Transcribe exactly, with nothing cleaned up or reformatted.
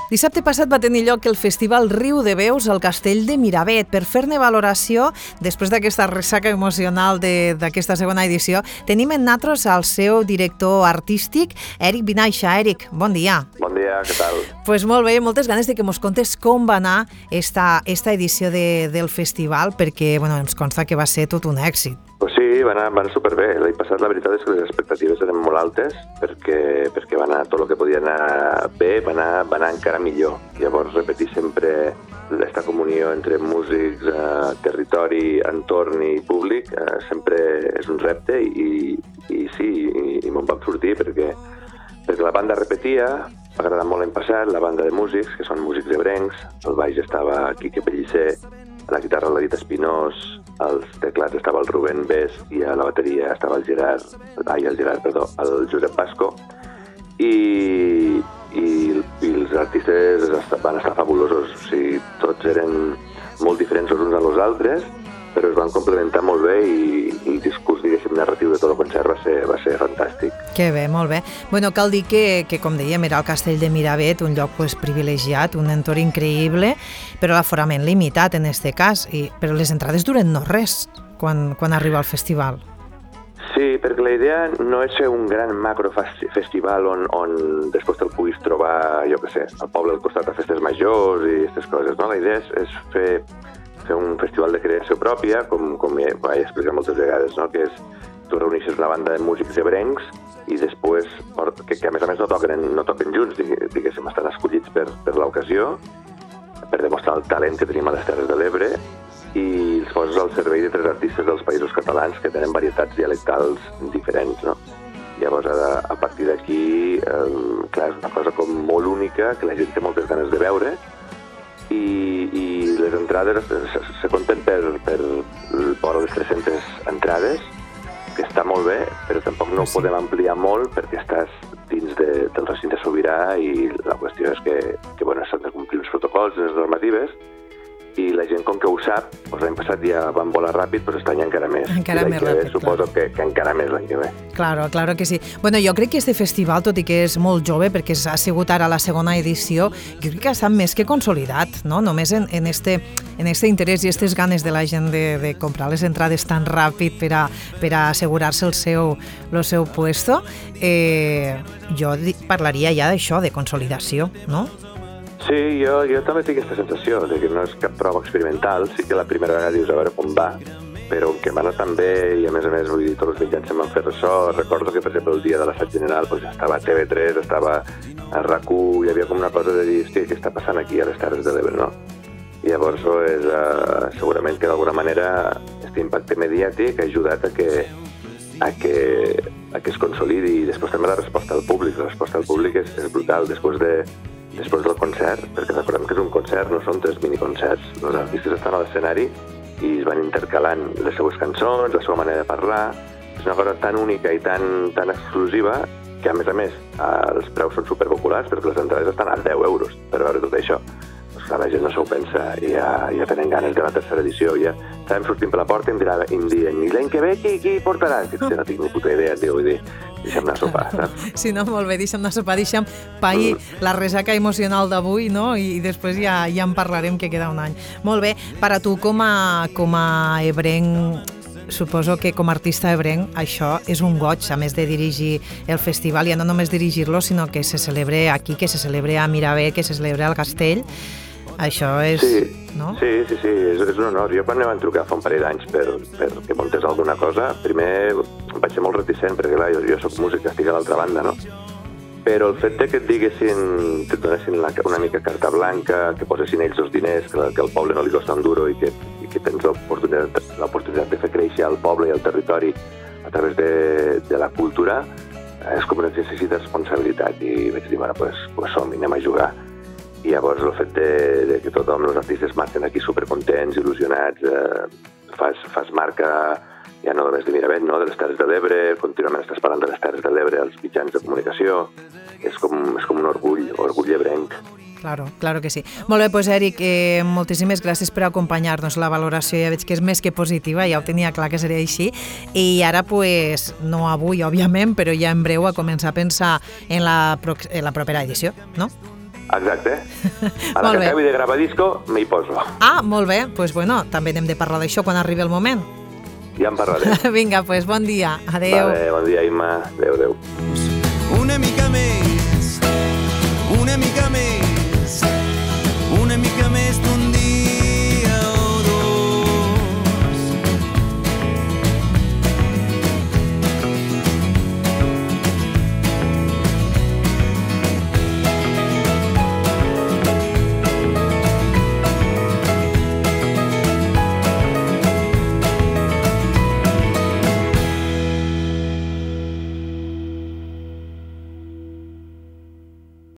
Dissabte passat va tenir lloc el Festival Riu de Veus al Castell de Miravet. Per fer-ne valoració, després d'aquesta ressaca emocional de, d'aquesta segona edició, tenim en natros al seu director artístic, Eric Vinaixa. Eric, bon dia. Bon dia, què tal? Pues molt bé, moltes ganes de que mos contes com va anar esta, esta edició de, del festival, perquè bueno, ens consta que va ser tot un èxit. Pues sí, va anar, va anar superbé. L'any passat la veritat és que les expectatives eren molt altes perquè, perquè va anar tot el que podia anar bé, va anar, va anar encara millor. Llavors repetir sempre aquesta comunió entre músics, eh, territori, entorn i públic eh, sempre és un repte i, i sí, i, i me'n vam sortir perquè, perquè la banda repetia, va agradar molt l'any passat, la banda de músics, que són músics ebrencs, al baix estava Quique Pellicer, a la guitarra l'Edith Espinós, als teclats estava el Rubén Bes i a la bateria estava el Gerard, ai, el Gerard, perdó, el Josep Basco, i, i, i els artistes van estar fabulosos, o sigui, tots eren molt diferents els uns als altres, però es van complementar molt bé i, i el discurs, diguéssim, narratiu de tot el concert va ser, va ser fantàstic. Que bé, molt bé. Bueno, cal dir que, que com dèiem, era el Castell de Miravet, un lloc pues, privilegiat, un entorn increïble, però l'aforament limitat en este cas, i, però les entrades duren no res quan, quan arriba al festival. Sí, perquè la idea no és fer un gran macrofestival on, on després te'l puguis trobar, jo què sé, al poble al costat de festes majors i aquestes coses, no? La idea és, és fer, fer un festival de creació pròpia, com, com he, he explicat moltes vegades, no? Que és, tu reuneixes una banda de músics ebrencs i després, que, que a més a més no toquen, no toquen junts, diguéssim, estan escollits per, per l'ocasió, per demostrar el talent que tenim a les Terres de l'Ebre, i els poses al servei de tres artistes dels països catalans que tenen varietats dialectals diferents, no? Llavors, a, a partir d'aquí, eh, clar, és una cosa com molt única, que la gent té moltes ganes de veure, i, i les entrades se, se compten per, per vora les tres-centes entrades, que està molt bé, però tampoc no ho podem ampliar molt perquè estàs dins de, del recinte sobirà i la qüestió és que, que bueno, s'han de complir uns protocols, unes normatives, i la gent, com que ho sap, doncs l'any passat ja van volar ràpid, però aquest any encara més. Encara més ràpid, ve, suposo clar. que, que encara més l'any que ve. Claro, claro que sí. Bueno, jo crec que este festival, tot i que és molt jove, perquè ha sigut ara la segona edició, jo crec que ha estat més que consolidat, no? Només en, en, este, en este interès i aquestes ganes de la gent de, de comprar les entrades tan ràpid per a, per a assegurar-se el seu, el seu puesto, eh, jo parlaria ja d'això, de consolidació, no? Sí, jo, jo també tinc aquesta sensació de que no és cap prova experimental, sí que la primera vegada dius a veure com va, però que va anar tan bé i a més a més, vull dir, tots els mitjans se'n van fer ressò. Recordo que, per exemple, el dia de l'assaig general doncs, estava a T V tres, estava a RAC u, hi havia com una cosa de dir, hòstia, què està passant aquí a les Terres de l'Ebre, no? I llavors és, uh, segurament que d'alguna manera aquest impacte mediàtic ha ajudat a que, a que, a que es consolidi, i després també la resposta al públic. La resposta al públic és, és brutal. Després de Després del concert, perquè recordem que és un concert, no són tres miniconcerts. Els artistes estan a l'escenari i es van intercalant les seues cançons, la seva manera de parlar. És una cosa tan única i tan, tan exclusiva que, a més a més, els preus són superpopulars perquè les entrades estan a deu euros per veure tot això. Doncs clar, la gent no s'ho pensa i ja, ja tenen ganes de la tercera edició. Ja estàvem sortint per la porta i em, dirà, i em diuen i l'any que ve qui, qui portarà? Que no tinc ni puta idea, tio, vull dir, deixa'm anar a sopar, saps? Sí, no, molt bé, deixa'm anar a sopar, deixa'm pair mm. la resaca emocional d'avui, no? I després ja, ja en parlarem, que queda un any. Molt bé, per a tu com a, com a ebrenc, suposo que com a artista ebrenc això és un goig, a més de dirigir el festival, ja no només dirigir-lo, sinó que se celebre aquí, que se celebre a Miravet, que se celebre al Castell. Això és... Sí, no? sí, sí, sí, és, és un honor. Jo quan em van trucar fa un parell d'anys per, per que muntés alguna cosa, primer vaig ser molt reticent, perquè clar, jo, jo soc músic, estic a l'altra banda, no? Però el fet de que et diguessin, que et donessin una mica carta blanca, que posessin ells els diners, que, que al poble no li costa un duro i que, i que tens l'oportunitat, l'oportunitat de fer créixer el poble i el territori a través de, de la cultura, és com un exercici de responsabilitat. I vaig dir, bueno, pues, pues som, anem a jugar. I llavors el fet de, de que tothom, els artistes marxen aquí supercontents, il·lusionats, eh, fas, fas marca ja no només de Miravet, no? De les Terres de l'Ebre, contínuament estàs parlant de les Terres de l'Ebre als mitjans de comunicació, és com, és com un orgull, orgull ebrenc. Claro, claro que sí. Molt bé, doncs Eric, eh, moltíssimes gràcies per acompanyar-nos. La valoració ja veig que és més que positiva, ja ho tenia clar que seria així. I ara, pues, no avui, òbviament, però ja en breu a començar a pensar en la, pro- en la propera edició, no? Exacte. A la que acabi de gravar disco, m'hi poso. Ah, molt bé. Doncs pues bueno, també n'hem de parlar d'això quan arribi el moment. Ja en parlarem. Vinga, doncs pues bon dia. Adéu. Vale, bon dia, Imma. Adéu, adéu. Una mica més